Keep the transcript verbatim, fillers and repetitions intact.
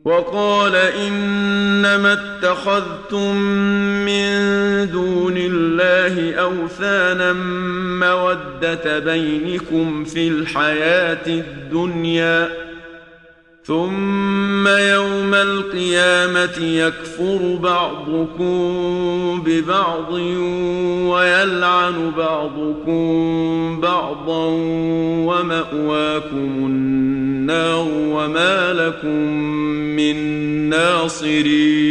وقال إنما اتخذتم من دون الله أوثانا مودة بينكم في الحياة الدنيا ثم يوم القيامة يكفر بعضكم ببعض ويلعن بعضكم بعضا ومأواكم النار وما لكم من ناصرين.